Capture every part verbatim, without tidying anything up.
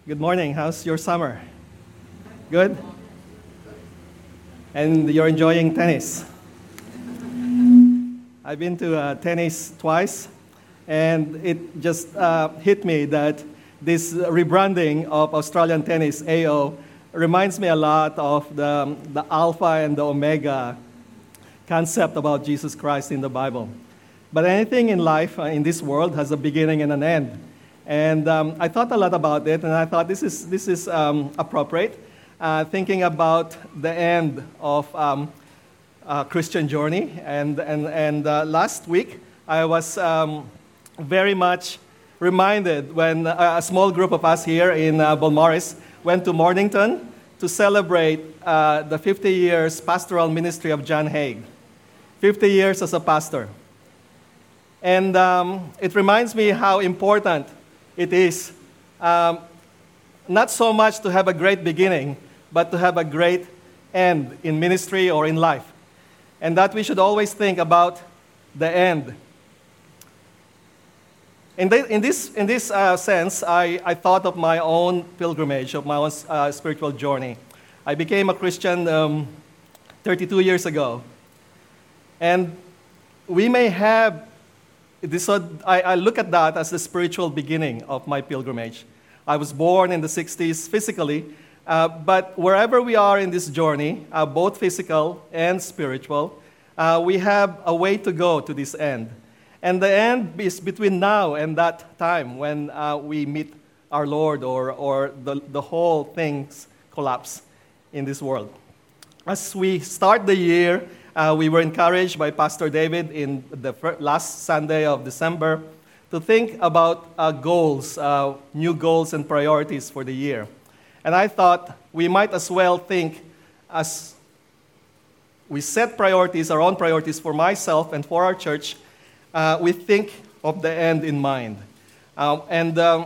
Good morning. How's your summer? Good? And you're enjoying tennis? I've been to uh, tennis twice, and it just uh, hit me that this rebranding of Australian tennis, A O, reminds me a lot of the, the Alpha and the Omega concept about Jesus Christ in the Bible. But anything in life, uh, in this world, has a beginning and an end. And um, I thought a lot about it, and I thought this is, this is um, appropriate, uh, thinking about the end of um, a Christian journey. And, and, and uh, last week, I was um, very much reminded when a small group of us here in uh, Balmores went to Mornington to celebrate uh, the fifty years pastoral ministry of John Haig. fifty years as a pastor. And um, it reminds me how important it is um, not so much to have a great beginning, but to have a great end in ministry or in life. And that we should always think about the end. In, the, in this, in this uh, sense, I, I thought of my own pilgrimage, of my own uh, spiritual journey. I became a Christian um, thirty-two years ago. And we may have This, uh, I, I look at that as the spiritual beginning of my pilgrimage. I was born in the sixties physically, uh, but wherever we are in this journey, uh, both physical and spiritual, uh, we have a way to go to this end. And the end is between now and that time when uh, we meet our Lord or, or the, the whole things collapse in this world. As we start the year, Uh, we were encouraged by Pastor David in the first, last Sunday of December to think about uh, goals, uh, new goals and priorities for the year. And I thought we might as well think as we set priorities, our own priorities for myself and for our church, uh, we think of the end in mind. Um, and um,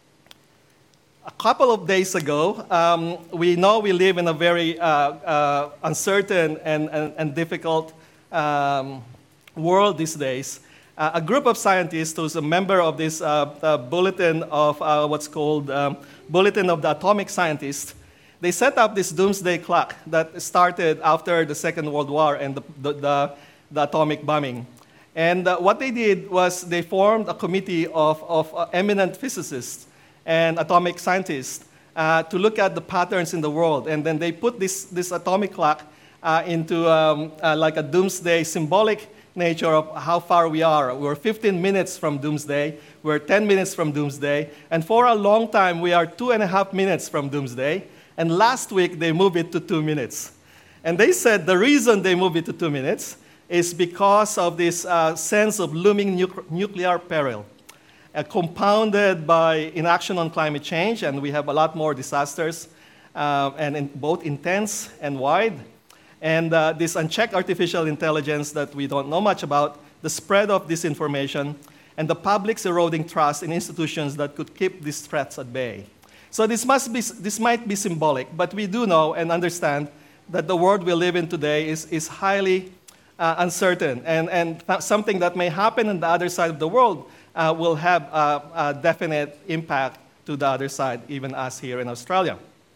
A couple of days ago, um, we know we live in a very uh, uh, uncertain and, and, and difficult um, world these days. Uh, a group of scientists who's a member of this uh, uh, bulletin of uh, what's called um, Bulletin of the Atomic Scientists, they set up this doomsday clock that started after the Second World War and the, the, the, the atomic bombing. And uh, what they did was they formed a committee of, of uh, eminent physicists and atomic scientists uh, to look at the patterns in the world. And then they put this, this atomic clock uh, into um, uh, like a doomsday symbolic nature of how far we are. We're fifteen minutes from doomsday. We're ten minutes from doomsday. And for a long time, we are two and a half minutes from doomsday. And last week, they moved it to two minutes. And they said the reason they moved it to two minutes is because of this uh, sense of looming nu- nuclear peril. Uh, compounded by inaction on climate change, and we have a lot more disasters, uh, and in both intense and wide. And uh, this unchecked artificial intelligence that we don't know much about, the spread of disinformation, and the public's eroding trust in institutions that could keep these threats at bay. So this must be, this might be symbolic, but we do know and understand that the world we live in today is, is highly uh, uncertain, and, and th- something that may happen on the other side of the world Uh, will have a, a definite impact to the other side, even us here in Australia.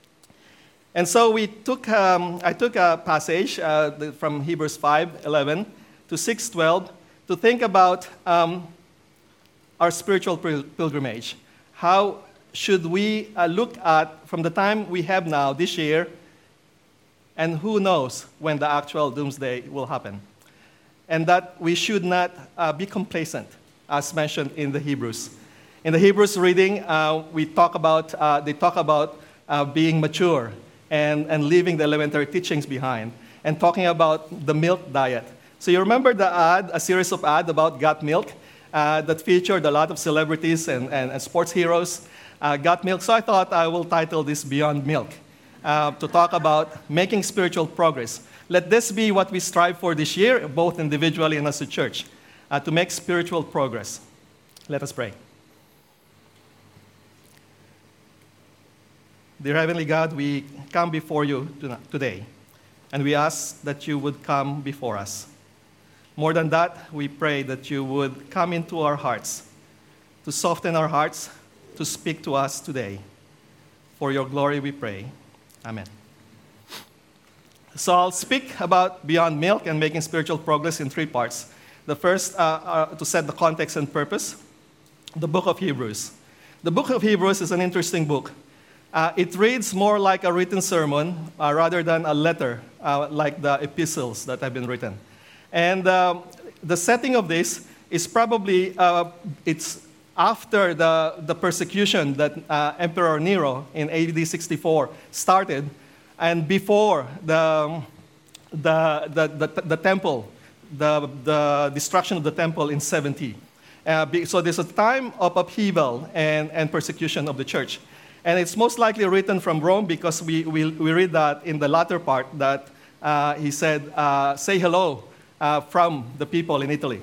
And so we took, um, I took a passage uh, the, from Hebrews five eleven to six twelve to think about um, our spiritual pil- pilgrimage. How should we uh, look at from the time we have now, this year, and who knows when the actual doomsday will happen. And that we should not uh, be complacent, as mentioned in the Hebrews. In the Hebrews reading, uh, we talk about, uh, they talk about uh, being mature and, and leaving the elementary teachings behind and talking about the milk diet. So you remember the ad, a series of ads about Got Milk uh, that featured a lot of celebrities and, and, and sports heroes, uh, Got Milk. So I thought I will title this Beyond Milk uh, to talk about making spiritual progress. Let this be what we strive for this year, both individually and as a church. Uh, to make spiritual progress. Let us pray. Dear Heavenly God, we come before you today, and we ask that you would come before us. More than that, we pray that you would come into our hearts, to soften our hearts, to speak to us today. For your glory we pray. Amen. So I'll speak about Beyond Milk and Making Spiritual Progress in three parts. The first, uh, uh, to set the context and purpose, the book of Hebrews. The book of Hebrews is an interesting book. Uh, it reads more like a written sermon uh, rather than a letter, uh, like the epistles that have been written. And um, the setting of this is probably, uh, it's after the, the persecution that uh, Emperor Nero in A D sixty-four started, and before the, the, the, the, the temple, the, the destruction of the temple in seventy. Uh, so there's a time of upheaval and, and persecution of the church. And it's most likely written from Rome because we, we, we read that in the latter part that uh, he said, uh, say hello uh, from the people in Italy.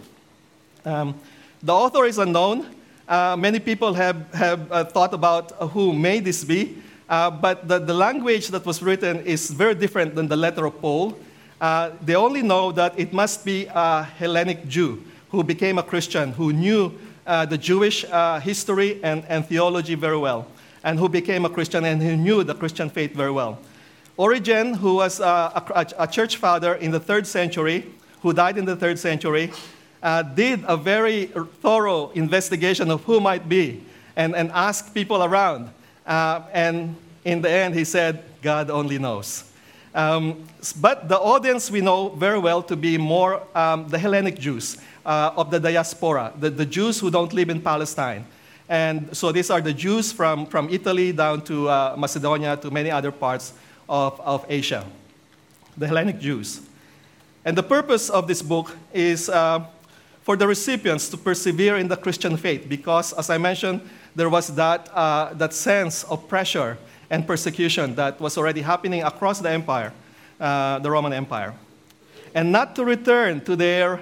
Um, the author is unknown. Uh, many people have, have uh, thought about who may this be, uh, but the, the language that was written is very different than the letter of Paul. Uh, they only know that it must be a Hellenic Jew who became a Christian, who knew uh, the Jewish uh, history and, and theology very well, and who became a Christian and who knew the Christian faith very well. Origen, who was uh, a, a church father in the third century, who died in the third century, uh, did a very thorough investigation of who might be and, and asked people around. Uh, and in the end, he said, God only knows. Um, but the audience we know very well to be more um, the Hellenic Jews uh, of the diaspora, the, the Jews who don't live in Palestine. And so these are the Jews from, from Italy down to uh, Macedonia to many other parts of, of Asia, the Hellenic Jews. And the purpose of this book is uh, for the recipients to persevere in the Christian faith because, as I mentioned, there was that, uh, that sense of pressure and persecution that was already happening across the empire, uh, the Roman Empire. And not to return to their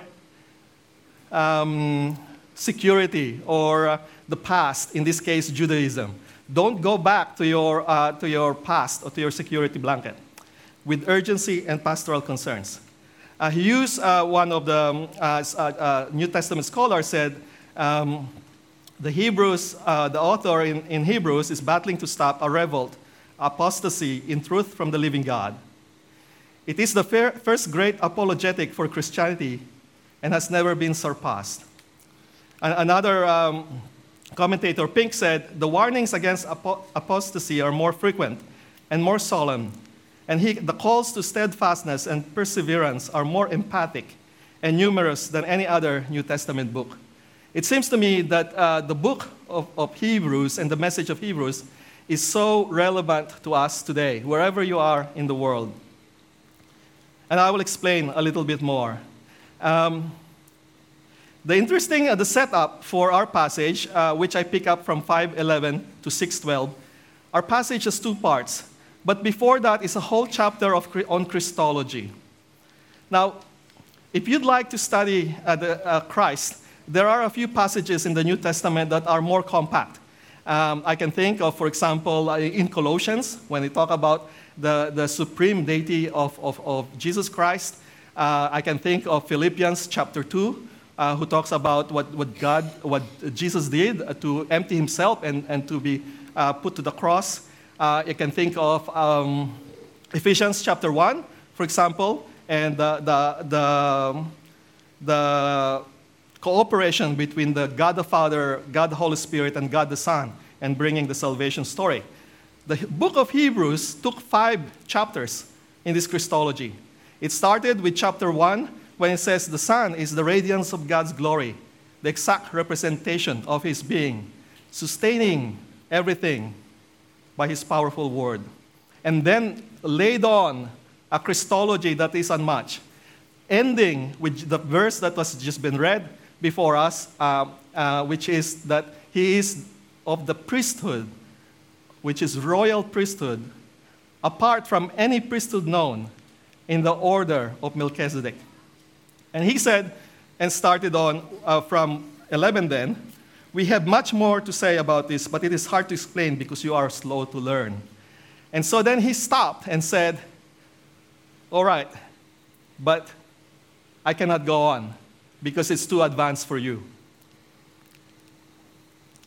um, security or uh, the past, in this case, Judaism. Don't go back to your, uh, to your past or to your security blanket with urgency and pastoral concerns. Uh, he used uh, one of the um, uh, uh, New Testament scholars said, um, the Hebrews, uh, the author in, in Hebrews is battling to stop a revolt, apostasy in truth from the living God. It is the fair, first great apologetic for Christianity and has never been surpassed. And another um, commentator, Pink, said, the warnings against apo- apostasy are more frequent and more solemn, and he, the calls to steadfastness and perseverance are more emphatic and numerous than any other New Testament book. It seems to me that uh, the book of, of Hebrews and the message of Hebrews is so relevant to us today, wherever you are in the world. And I will explain a little bit more. Um, the interesting, uh, the setup for our passage, uh, which I pick up from five eleven to six twelve, our passage has two parts. But before that is a whole chapter of, on Christology. Now, if you'd like to study uh, the, uh, Christ, there are a few passages in the New Testament that are more compact. Um, I can think of, for example, uh, in Colossians, when they talk about the, the supreme deity of, of, of Jesus Christ. Uh, I can think of Philippians chapter two, uh, who talks about what, what God, what Jesus did uh, to empty himself and, and to be uh, put to the cross. Uh, you can think of um, Ephesians chapter one, for example, and the, the, the, the cooperation between the God the Father, God the Holy Spirit, and God the Son, and bringing the salvation story. The book of Hebrews took five chapters in this Christology. It started with chapter one, when it says the Son is the radiance of God's glory, the exact representation of his being, sustaining everything by his powerful word. And then laid on a Christology that is unmatched, ending with the verse that was just been read before us, uh, uh, which is that he is of the priesthood, which is royal priesthood, apart from any priesthood known in the order of Melchizedek. And he said, and started on uh, from eleven then, we have much more to say about this, but it is hard to explain because you are slow to learn. And so then he stopped and said, all right, but I cannot go on because it's too advanced for you.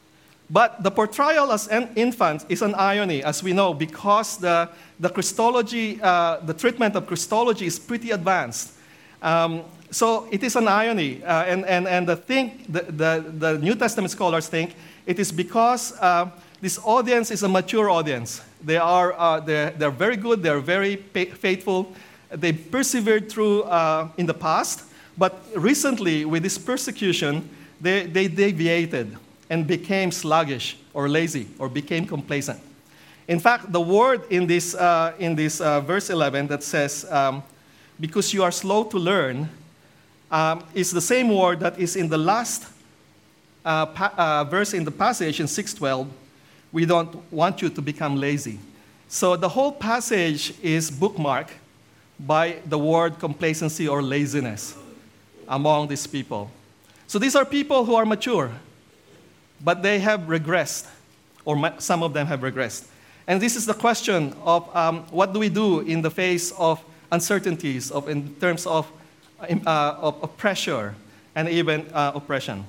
But the portrayal as an infant is an irony, as we know, because the, the Christology, uh, the treatment of Christology is pretty advanced. Um, so it is an irony, uh, and, and, and the, thing, the, the, the New Testament scholars think it is because uh, this audience is a mature audience. They are uh, they're, they're very good, they're very faithful, they persevered through uh, in the past, but recently with this persecution, they, they deviated and became sluggish or lazy or became complacent. In fact, the word in this, uh, in this uh, verse eleven that says, um, because you are slow to learn, um, is the same word that is in the last uh, pa- uh, verse in the passage in six twelve. We don't want you to become lazy. So the whole passage is bookmarked by the word complacency or laziness among these people. So these are people who are mature, but they have regressed, or some of them have regressed. And this is the question of um, what do we do in the face of uncertainties, of, in terms of, uh, of, of pressure and even uh, oppression.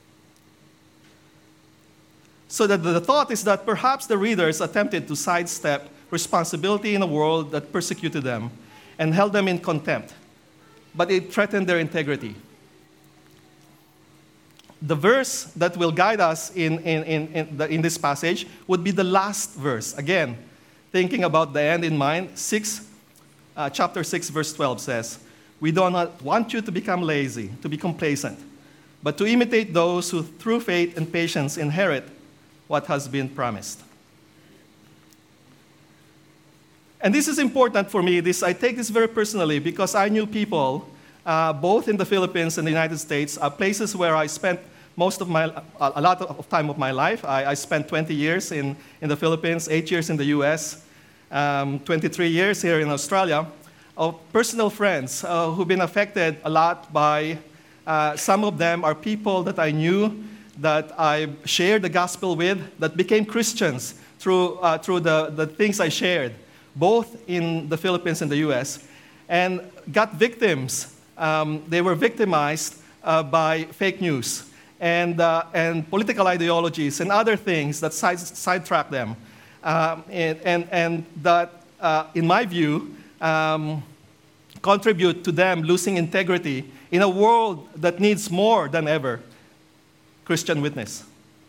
So that the thought is that perhaps the readers attempted to sidestep responsibility in a world that persecuted them and held them in contempt, but it threatened their integrity. The verse that will guide us in, in, in, in, the, in this passage would be the last verse. Again, thinking about the end in mind, six, uh, chapter six, verse twelve says, we do not want you to become lazy, to be complacent, but to imitate those who through faith and patience inherit what has been promised. And this is important for me. This, I take this very personally because I knew people, uh, both in the Philippines and the United States, uh, places where I spent most of my, a lot of time of my life. I, I spent twenty years in, in the Philippines, eight years in the U S, um, twenty-three years here in Australia, of personal friends uh, who've been affected a lot by, uh, some of them are people that I knew, that I shared the gospel with, that became Christians through, uh, through the, the things I shared, both in the Philippines and the U S, and got victims. Um, they were victimized uh, by fake news and, uh, and political ideologies and other things that side, sidetrack them. Um, and, and, and that, uh, in my view, um, contribute to them losing integrity in a world that needs more than ever Christian witness.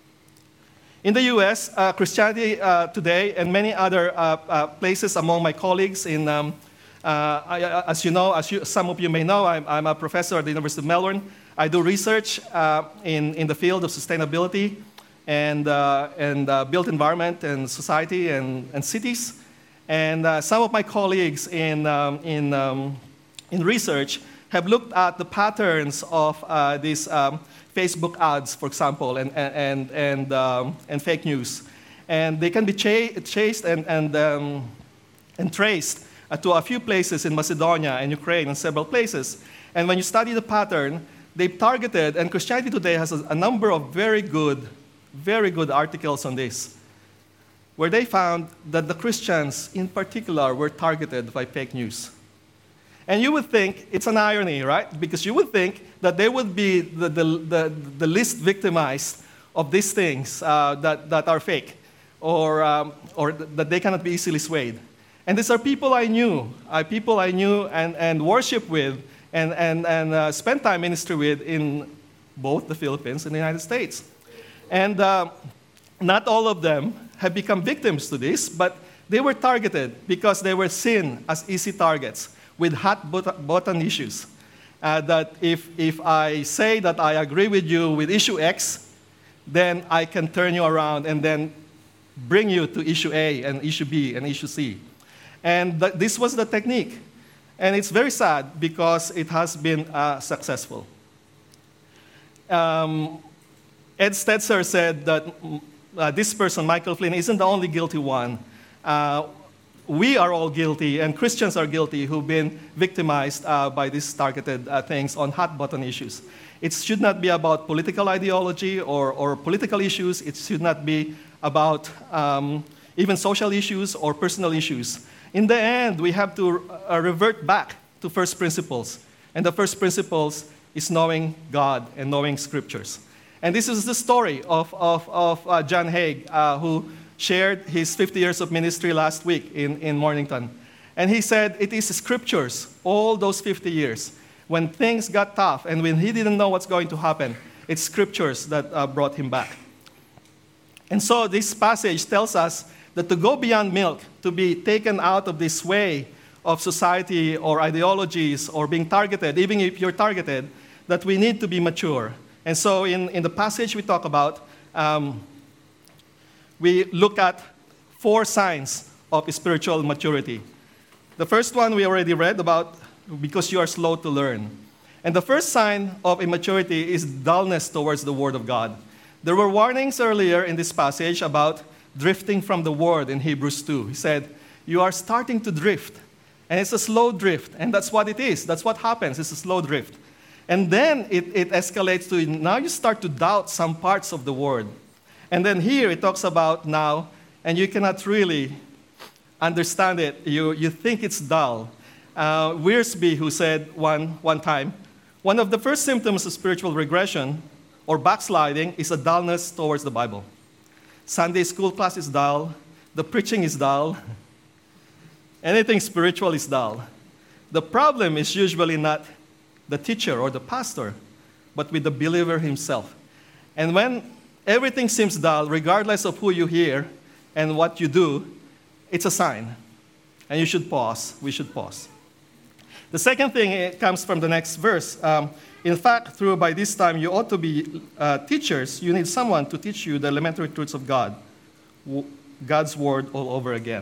In the U S, uh, Christianity uh, Today and many other uh, uh, places among my colleagues in, um, uh, I, as you know, as you, some of you may know, I'm, I'm a professor at the University of Melbourne. I do research uh, in, in the field of sustainability and, uh, and uh, built environment and society and, and cities. And uh, some of my colleagues in, um, in, um, in research have looked at the patterns of uh, these um, Facebook ads, for example, and, and, and, um, and fake news. And they can be cha- chased and, and, um, and traced uh, to a few places in Macedonia and Ukraine and several places. And when you study the pattern, they've targeted, and Christianity Today has a, a number of very good, very good articles on this, where they found that the Christians in particular were targeted by fake news. And you would think it's an irony, right? Because you would think that they would be the, the, the, the least victimized of these things uh, that, that are fake, or, um, or that they cannot be easily swayed. And these are people I knew, uh, people I knew and, and worship with and, and, and uh, spent time ministry with in both the Philippines and the United States. And uh, not all of them have become victims to this, but they were targeted because they were seen as easy targets with hot button issues. Uh, that if, if I say that I agree with you with issue X, then I can turn you around and then bring you to issue A and issue B and issue C. And th- this was the technique. And it's very sad because it has been uh, successful. Um, Ed Stetzer said that uh, this person, Michael Flynn, isn't the only guilty one. Uh, We are all guilty, and Christians are guilty, who've been victimized uh, by these targeted uh, things on hot-button issues. It should not be about political ideology or, or political issues. It should not be about um, even social issues or personal issues. In the end, we have to uh, revert back to first principles. And the first principles is knowing God and knowing Scriptures. And this is the story of, of, of uh, John Haig, uh, who shared his fifty years of ministry last week in, in Mornington. And he said it is scriptures, all those fifty years, when things got tough and when he didn't know what's going to happen, it's scriptures that uh, brought him back. And so this passage tells us that to go beyond milk, to be taken out of this way of society or ideologies or being targeted, even if you're targeted, that we need to be mature. And so in, in the passage we talk about, um, we look at four signs of spiritual maturity. The first one we already read about, because you are slow to learn. And the first sign of immaturity is dullness towards the Word of God. There were warnings earlier in this passage about drifting from the Word in Hebrews two. He said, you are starting to drift. And it's a slow drift. And that's what it is. That's what happens. It's a slow drift. And then it, it escalates to now you start to doubt some parts of the Word. And then here it talks about now, and you cannot really understand it. You, you think it's dull. Uh, Wiersbe, who said one, one time, one of the first symptoms of spiritual regression or backsliding is a dullness towards the Bible. Sunday school class is dull. The preaching is dull. Anything spiritual is dull. The problem is usually not the teacher or the pastor, but with the believer himself. And when everything seems dull, regardless of who you hear and what you do, it's a sign. And you should pause. We should pause. The second thing it comes from the next verse. Um, in fact, through by this time you ought to be uh, teachers. You need someone to teach you the elementary truths of God, God's word all over again.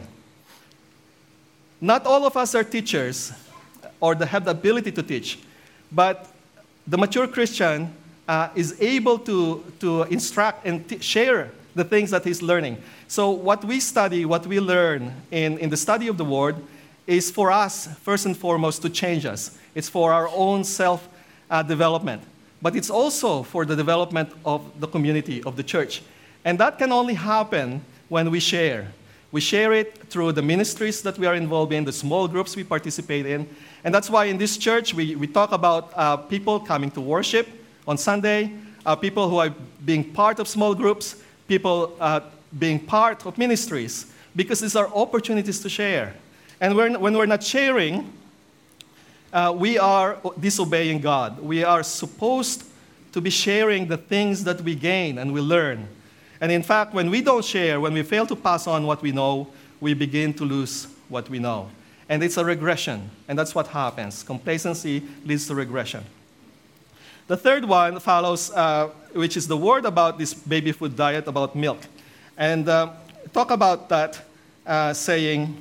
Not all of us are teachers or that have the ability to teach, but the mature Christian uh, is able to, to instruct and t- share the things that he's learning. So what we study, what we learn in, in the study of the Word is for us, first and foremost, to change us. It's for our own self-development. Uh, but it's also for the development of the community, of the church. And that can only happen when we share. We share it through the ministries that we are involved in, the small groups we participate in. And that's why in this church, we, we talk about uh, people coming to worship on Sunday, uh, people who are being part of small groups, people uh, being part of ministries, because these are opportunities to share. And when, when we're not sharing, uh, we are disobeying God. We are supposed to be sharing the things that we gain and we learn. And in fact, when we don't share, when we fail to pass on what we know, we begin to lose what we know. And it's a regression, and that's what happens. Complacency leads to regression. The third one follows, uh, which is the word about this baby food diet, about milk. And uh, talk about that, uh, saying,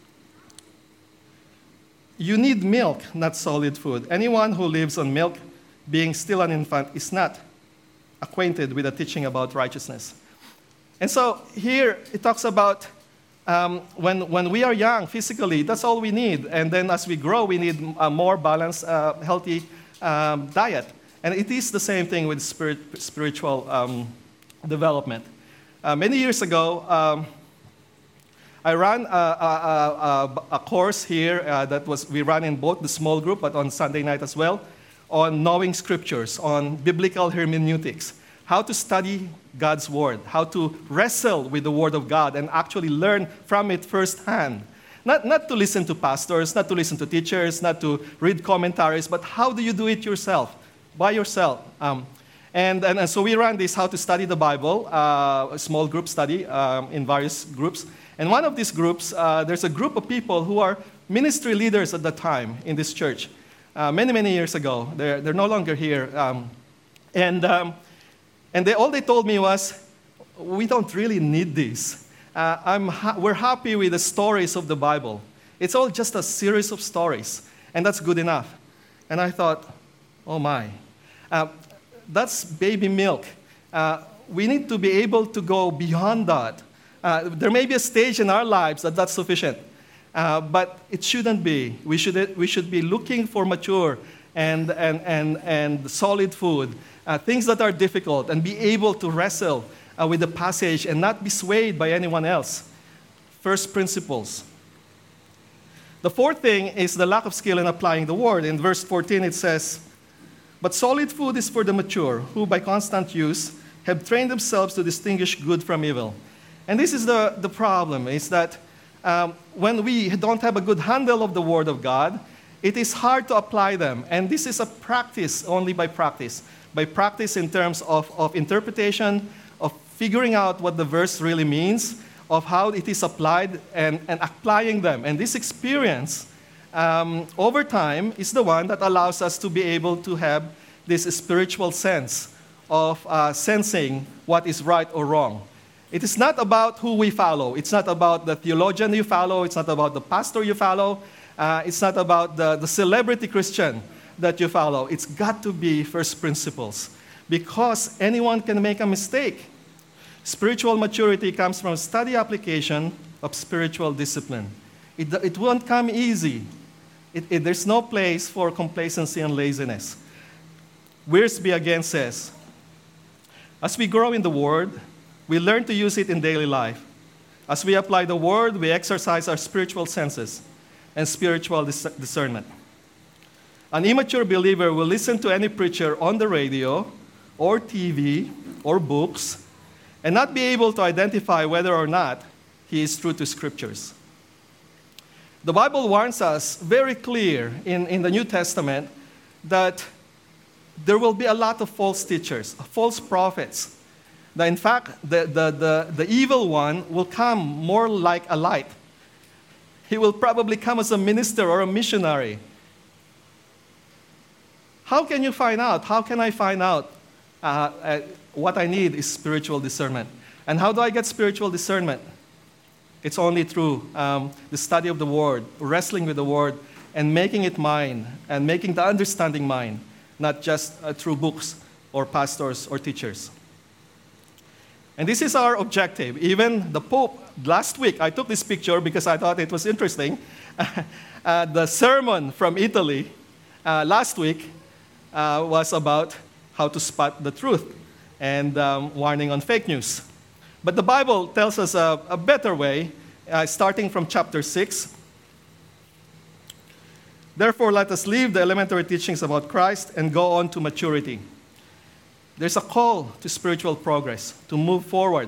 you need milk, not solid food. Anyone who lives on milk, being still an infant, is not acquainted with the teaching about righteousness. And so here it talks about um, when, when we are young physically, that's all we need. And then as we grow, we need a more balanced, uh, healthy um, diet. And it is the same thing with spirit, spiritual um, development. Uh, many years ago, um, I ran a, a, a, a course here uh, that was, we ran in both the small group, but on Sunday night as well, on knowing scriptures, on biblical hermeneutics, how to study God's word, how to wrestle with the word of God and actually learn from it firsthand. Not, not to listen to pastors, not to listen to teachers, not to read commentaries, but how do you do it yourself, by yourself? Um, and, and, and so we ran this How to Study the Bible, uh, a small group study um, in various groups. And one of these groups, uh, there's a group of people who are ministry leaders at the time in this church. Uh, many, many years ago. They're, they're no longer here. Um, and um, and they, all they told me was, we don't really need this. Uh, I'm ha- we're happy with the stories of the Bible. It's all just a series of stories, and that's good enough. And I thought, oh my, uh, that's baby milk. Uh, we need to be able to go beyond that. Uh, there may be a stage in our lives that that's sufficient. Uh, but it shouldn't be. We should, we should be looking for mature and, and, and, and solid food, uh, things that are difficult, and be able to wrestle uh, with the passage and not be swayed by anyone else. First principles. The fourth thing is the lack of skill in applying the word. In verse fourteen it says, But solid food is for the mature, who by constant use have trained themselves to distinguish good from evil. And this is the, the problem, is that um, when we don't have a good handle of the Word of God, it is hard to apply them. And this is a practice only by practice. By practice in terms of, of interpretation, of figuring out what the verse really means, of how it is applied, and, and applying them. And this experience, um, over time, is the one that allows us to be able to have this spiritual sense of uh, sensing what is right or wrong. It is not about who we follow. It's not about the theologian you follow. It's not about the pastor you follow. Uh, it's not about the, the celebrity Christian that you follow. It's got to be first principles, because anyone can make a mistake. Spiritual maturity comes from study application of spiritual discipline. It, it won't come easy. It, it, there's no place for complacency and laziness. Wiersbe again says, as we grow in the Word, we learn to use it in daily life. As we apply the Word, we exercise our spiritual senses and spiritual dis- discernment. An immature believer will listen to any preacher on the radio or T V or books and not be able to identify whether or not he is true to Scriptures. The Bible warns us very clear in, in the New Testament that there will be a lot of false teachers, false prophets. That in fact, the, the, the, the evil one will come more like a light. He will probably come as a minister or a missionary. How can you find out? How can I find out? Uh, uh, what I need is spiritual discernment. And how do I get spiritual discernment? It's only through um, the study of the Word, wrestling with the Word, and making it mine, and making the understanding mine, not just uh, through books or pastors or teachers. And this is our objective. Even the Pope, last week, I took this picture because I thought it was interesting. uh, the sermon from Italy uh, last week uh, was about how to spot the truth and um, warning on fake news. But the Bible tells us a, a better way, uh, starting from chapter six. Therefore, let us leave the elementary teachings about Christ and go on to maturity. There's a call to spiritual progress, to move forward.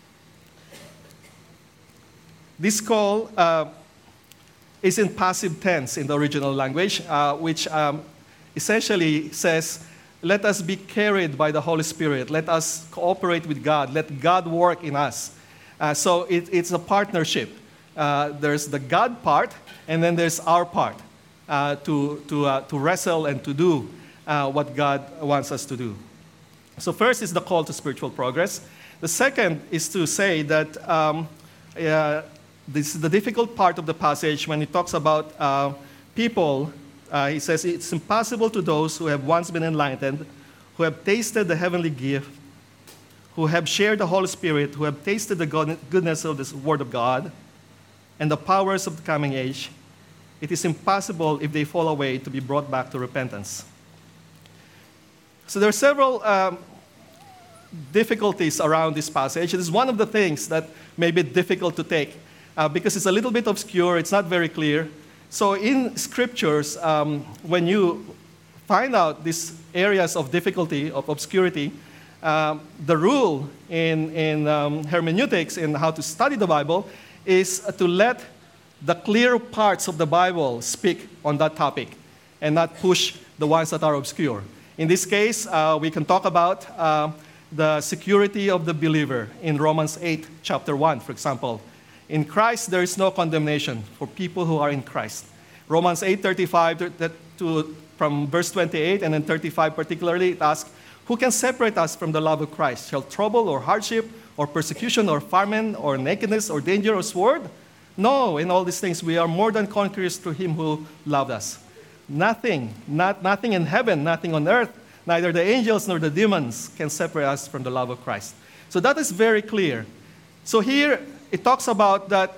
This call uh, is in passive tense in the original language, uh, which um, essentially says, let us be carried by the Holy Spirit. Let us cooperate with God. Let God work in us. Uh, so it, it's a partnership. Uh, there's the God part, and then there's our part uh, to, to, uh, to wrestle and to do uh, what God wants us to do. So first is the call to spiritual progress. The second is to say that um, uh, this is the difficult part of the passage when it talks about uh, people. Uh, he says, it's impossible to those who have once been enlightened, who have tasted the heavenly gift, who have shared the Holy Spirit, who have tasted the goodness of this Word of God and the powers of the coming age. It is impossible if they fall away to be brought back to repentance. So there are several um, difficulties around this passage. It is one of the things that may be difficult to take uh, because it's a little bit obscure, it's not very clear. So in scriptures, um, when you find out these areas of difficulty, of obscurity, um, the rule in, in um, hermeneutics, in how to study the Bible, is to let the clear parts of the Bible speak on that topic and not push the ones that are obscure. In this case, uh, we can talk about uh, the security of the believer in Romans eight, chapter one, for example. In Christ, there is no condemnation for people who are in Christ. Romans eight, thirty-five to, to, from verse twenty-eight and then thirty-five particularly, it asks, who can separate us from the love of Christ? Shall trouble or hardship or persecution or famine or nakedness or danger or sword? No, in all these things we are more than conquerors through him who loved us. Nothing, not, nothing in heaven, nothing on earth, neither the angels nor the demons can separate us from the love of Christ. So that is very clear. So here it talks about that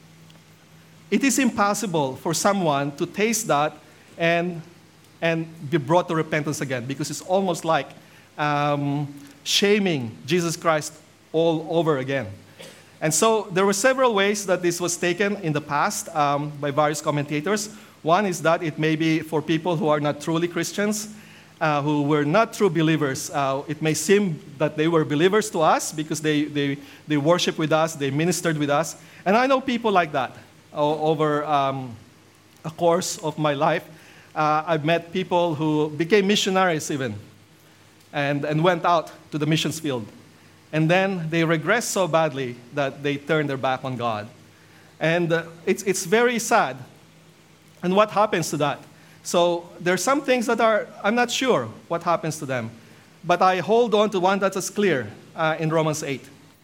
it is impossible for someone to taste that and, and be brought to repentance again, because it's almost like um, shaming Jesus Christ all over again. And so there were several ways that this was taken in the past um, by various commentators. One is that it may be for people who are not truly Christians. uh, who were not true believers. Uh, it may seem that they were believers to us because they, they, they worshiped with us, they ministered with us. And I know people like that o- over um, a course of my life. Uh, I've met people who became missionaries even and, and went out to the missions field. And then they regressed so badly that they turned their back on God. And uh, it's, it's very sad. And what happens to that? So there's some things that are, I'm not sure what happens to them. But I hold on to one that is clear uh, in Romans eight.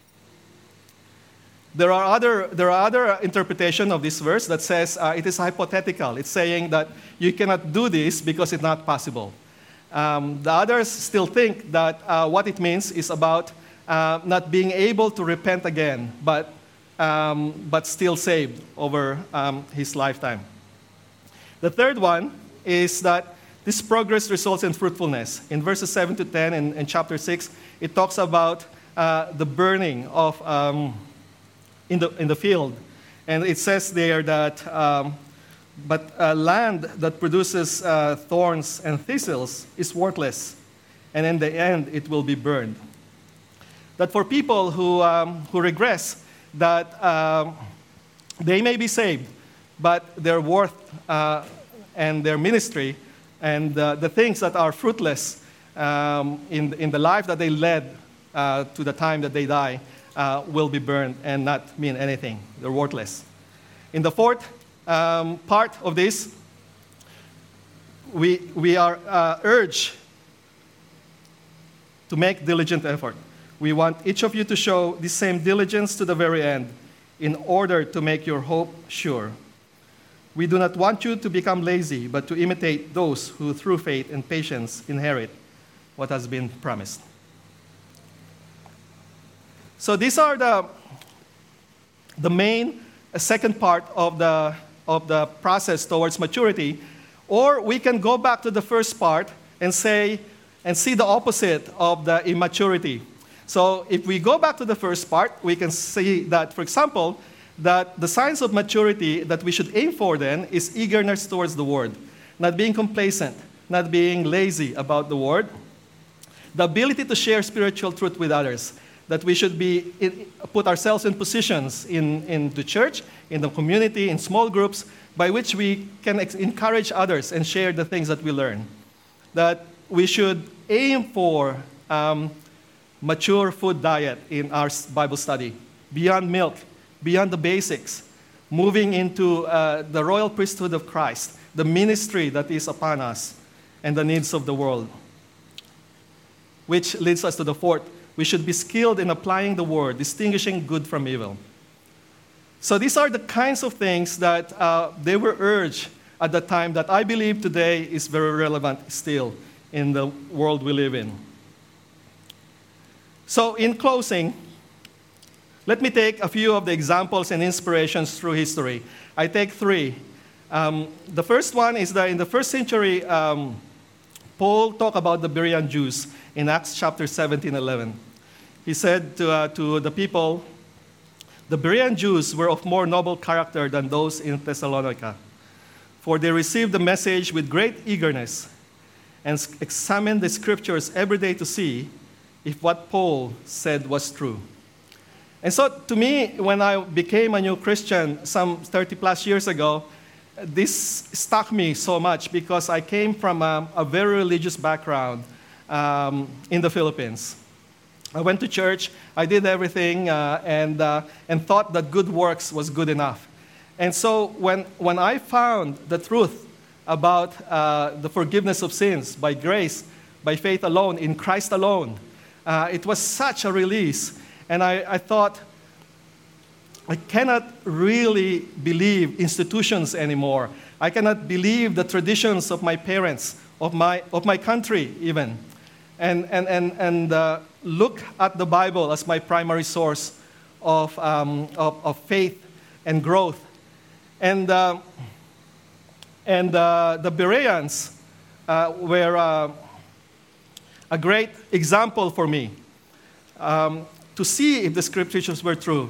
There are other, there are other interpretations of this verse that says uh, it is hypothetical. It's saying that you cannot do this because it's not possible. Um, the others still think that uh, what it means is about uh, not being able to repent again, but, um, but still saved over um, his lifetime. The third one is that this progress results in fruitfulness. In verses seven to ten in, in chapter six, it talks about uh, the burning of... Um, In the, in the field. And it says there that, um, but uh, land that produces uh, thorns and thistles is worthless, and in the end it will be burned. That for people who, um, who regress, that um, they may be saved, but their worth uh, and their ministry and uh, the things that are fruitless um, in, in the life that they led uh, to the time that they die, Uh, will be burned and not mean anything. They're worthless. In the fourth um, part of this, we, we are uh, urged to make diligent effort. We want each of you to show the same diligence to the very end in order to make your hope sure. We do not want you to become lazy, but to imitate those who through faith and patience inherit what has been promised. So these are the, the main uh, second part of the, of the process towards maturity. Or we can go back to the first part and say, and see the opposite of the immaturity. So if we go back to the first part, we can see that, for example, that the signs of maturity that we should aim for then is eagerness towards the word, not being complacent, not being lazy about the word, the ability to share spiritual truth with others, that we should be in, put ourselves in positions in, in the church, in the community, in small groups, by which we can ex- encourage others and share the things that we learn. That we should aim for um, mature food diet in our Bible study, beyond milk, beyond the basics, moving into uh, the royal priesthood of Christ, the ministry that is upon us, and the needs of the world. Which leads us to the fourth. We should be skilled in applying the word, distinguishing good from evil. So these are the kinds of things that uh, they were urged at the time that I believe today is very relevant still in the world we live in. So in closing, let me take a few of the examples and inspirations through history. I take three. Um, the first one is that in the first century, um, Paul talked about the Berean Jews in Acts chapter seventeen, eleven. He said to, uh, to the people, the Berean Jews were of more noble character than those in Thessalonica, for they received the message with great eagerness and examined the scriptures every day to see if what Paul said was true. And so to me, when I became a new Christian some thirty plus years ago, this struck me so much because I came from a, a very religious background um, in the Philippines. I went to church, I did everything, uh, and, uh, and thought that good works was good enough. And so when, when I found the truth about uh, the forgiveness of sins by grace, by faith alone, in Christ alone, uh, it was such a release. And I, I thought, I cannot really believe institutions anymore. I cannot believe the traditions of my parents, of my, of my country even. And, and, and, and uh, look at the Bible as my primary source of, um, of, of faith and growth. And, uh, and uh, the Bereans uh, were uh, a great example for me um, to see if the scriptures were true.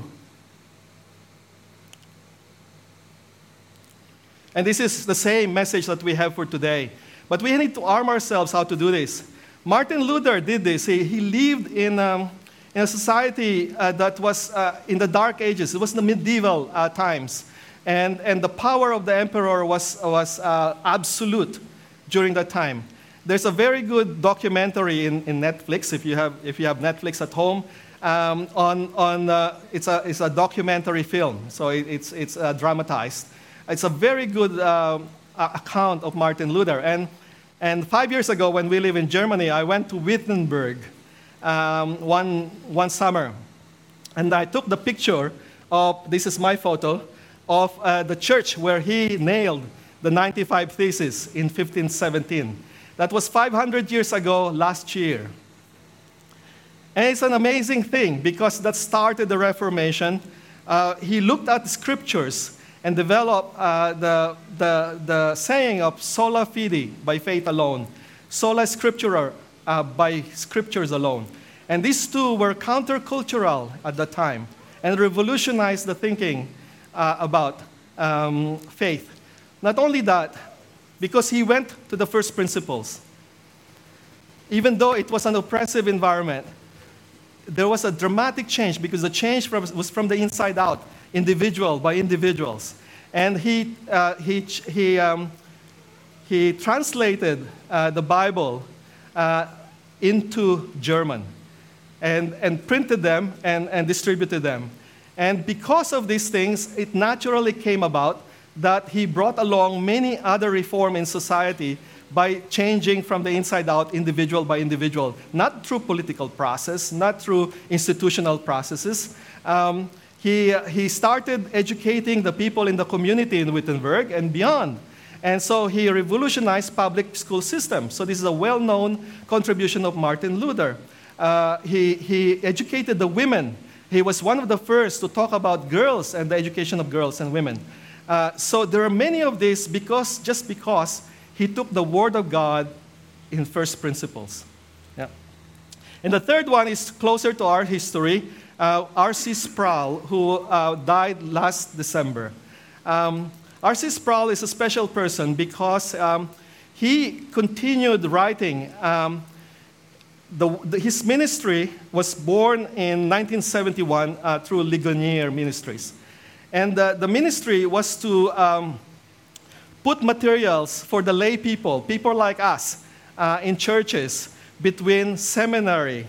And this is the same message that we have for today. But we need to arm ourselves how to do this. Martin Luther did this. He, he lived in, um, in a society uh, that was uh, in the Dark Ages. It was the medieval uh, times. And, and the power of the emperor was, was uh, absolute during that time. There's a very good documentary in, in Netflix, if you have, if you have Netflix at home, um, on, on uh, it's, a, it's a documentary film, so it, it's, it's uh, dramatized. It's a very good uh, account of Martin Luther. And, and five years ago, when we lived in Germany, I went to Wittenberg um, one, one summer. And I took the picture of, this is my photo, of uh, the church where he nailed the ninety-five Theses in fifteen seventeen. That was five hundred years ago last year. And it's an amazing thing because that started the Reformation. Uh, he looked at the scriptures and developed uh, the, the, the saying of sola fide, by faith alone, sola scriptura, uh, by scriptures alone. And these two were countercultural at the time and revolutionized the thinking uh, about um, faith. Not only that, because he went to the first principles. Even though it was an oppressive environment, there was a dramatic change because the change from, was from the inside out, individual by individuals. And he, uh, he, he, um, he translated uh, the Bible uh, into German and, and printed them and, and distributed them. And because of these things, it naturally came about that he brought along many other reforms in society by changing from the inside out, individual by individual, not through political process, not through institutional processes. Um, he, he started educating the people in the community in Wittenberg and beyond. And so he revolutionized public school systems. So this is a well-known contribution of Martin Luther. Uh, he, he educated the women. He was one of the first to talk about girls and the education of girls and women. Uh, so there are many of these because, just because he took the Word of God in first principles. Yeah. And the third one is closer to our history, uh, R C Sproul, who uh, died last December. Um, R C Sproul is a special person because um, he continued writing. Um, the, the, his ministry was born in nineteen seventy-one uh, through Ligonier Ministries. And uh, the ministry was to um, put materials for the lay people, people like us, uh, in churches, between seminary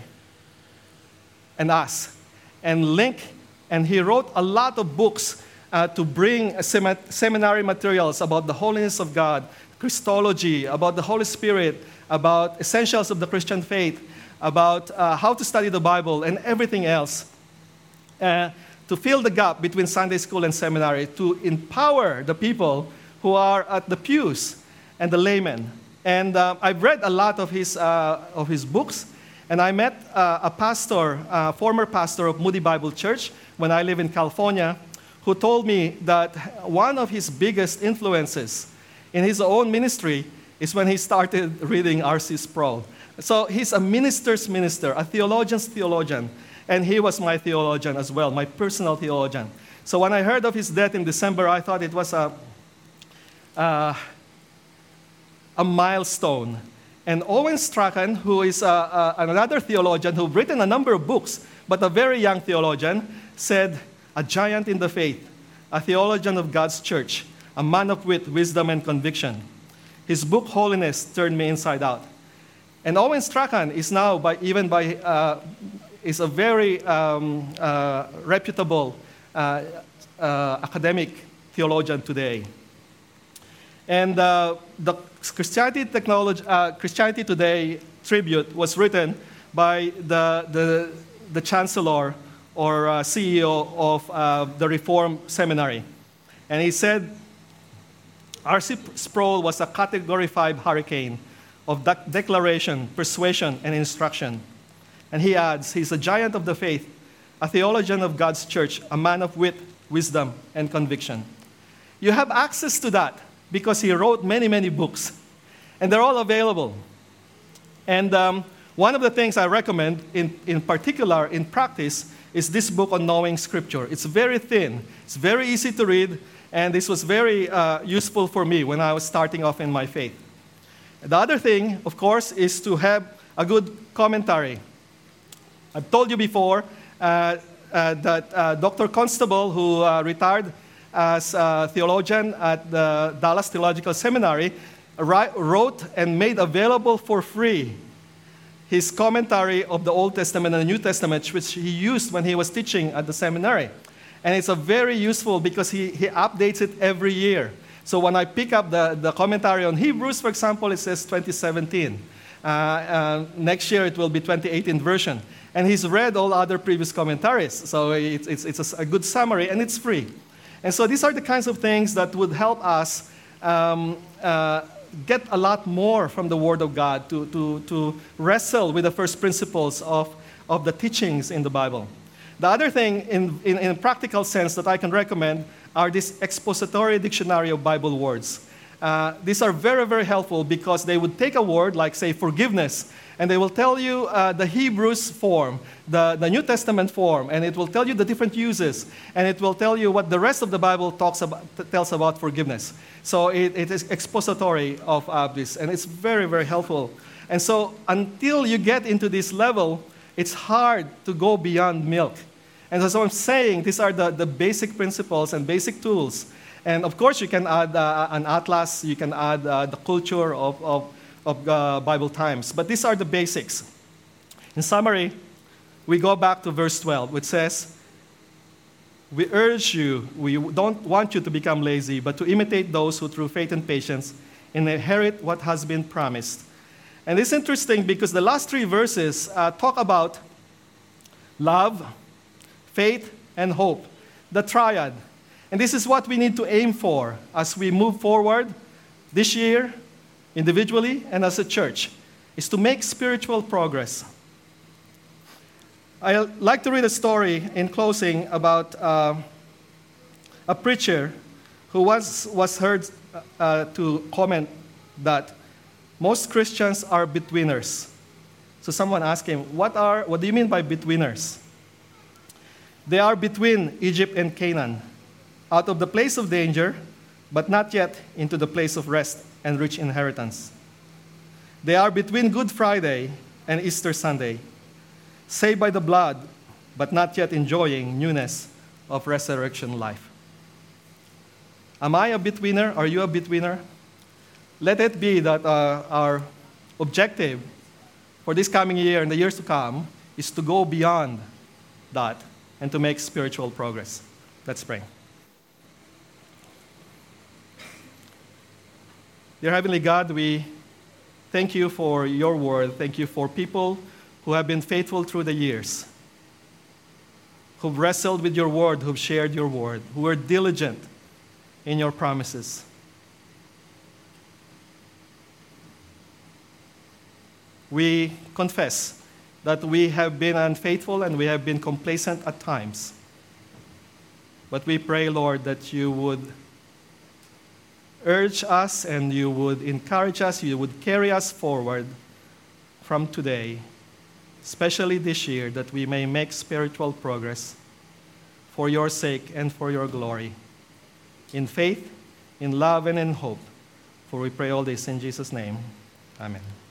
and us, and link. And he wrote a lot of books uh, to bring uh, sem- seminary materials about the holiness of God, Christology, about the Holy Spirit, about essentials of the Christian faith, about uh, how to study the Bible, and everything else. Uh, to fill the gap between Sunday school and seminary, to empower the people who are at the pews and the laymen. And uh, I've read a lot of his, uh, of his books, and I met uh, a pastor, uh, former pastor of Moody Bible Church when I live in California, who told me that one of his biggest influences in his own ministry is when he started reading R C Sproul. So he's a minister's minister, a theologian's theologian. And he was my theologian as well, my personal theologian. So when I heard of his death in December, I thought it was a, uh, a milestone. And Owen Strachan, who is uh, uh, another theologian who's written a number of books, but a very young theologian, said, a giant in the faith, a theologian of God's church, a man of wit, wisdom, and conviction. His book, Holiness, turned me inside out. And Owen Strachan is now, by, even by... Uh, is a very um, uh, reputable uh, uh, academic theologian today. And uh, the Christianity, Technology, uh, Christianity Today tribute was written by the, the, the chancellor or uh, C E O of uh, the Reformed Seminary. And he said, R C Sproul was a Category five hurricane of de- declaration, persuasion, and instruction. And he adds, he's a giant of the faith, a theologian of God's church, a man of wit, wisdom, and conviction. You have access to that because he wrote many, many books. And they're all available. And um, one of the things I recommend, in, in particular in practice, is this book on knowing Scripture. It's very thin. It's very easy to read. And this was very uh, useful for me when I was starting off in my faith. The other thing, of course, is to have a good commentary. I've told you before uh, uh, that uh, Doctor Constable, who uh, retired as a theologian at the Dallas Theological Seminary, wrote and made available for free his commentary of the Old Testament and the New Testament, which he used when he was teaching at the seminary. And it's a very useful because he, he updates it every year. So when I pick up the, the commentary on Hebrews, for example, it says twenty seventeen. Uh, uh, next year it will be twenty eighteen version. And he's read all other previous commentaries. So it's, it's, it's a, a good summary, and it's free. And so these are the kinds of things that would help us um, uh, get a lot more from the Word of God, to, to, to wrestle with the first principles of, of the teachings in the Bible. The other thing, in, in, in a practical sense, that I can recommend are this expository dictionary of Bible words. Uh, these are very, very helpful because they would take a word like, say, forgiveness, and they will tell you uh, the Hebrews form, the, the New Testament form, and it will tell you the different uses, and it will tell you what the rest of the Bible talks about, tells about forgiveness. So it, it is expository of uh, this, and it's very, very helpful. And so until you get into this level, it's hard to go beyond milk. And so I'm saying these are the, the basic principles and basic tools. And of course, you can add uh, an atlas, you can add uh, the culture of, of, of uh, Bible times. But these are the basics. In summary, we go back to verse twelve, which says, we urge you, we don't want you to become lazy, but to imitate those who through faith and patience inherit what has been promised. And it's interesting because the last three verses uh, talk about love, faith, and hope, the triad. And this is what we need to aim for as we move forward this year, individually and as a church, is to make spiritual progress. I'd like to read a story in closing about uh, a preacher who was, was heard uh, to comment that most Christians are betweeners. So someone asked him, what, are, what do you mean by betweeners? They are between Egypt and Canaan, out of the place of danger, but not yet into the place of rest and rich inheritance. They are between Good Friday and Easter Sunday, saved by the blood, but not yet enjoying newness of resurrection life. Am I a betweener? Are you a betweener? Let it be that uh, our objective for this coming year and the years to come is to go beyond that and to make spiritual progress. Let's pray. Dear Heavenly God, we thank you for your word. Thank you for people who have been faithful through the years, who've wrestled with your word, who've shared your word, who were diligent in your promises. We confess that we have been unfaithful and we have been complacent at times. But we pray, Lord, that you would urge us and you would encourage us, you would carry us forward from today, especially this year, that we may make spiritual progress for your sake and for your glory, in faith, in love, and in hope. For we pray all this in Jesus' name. Amen.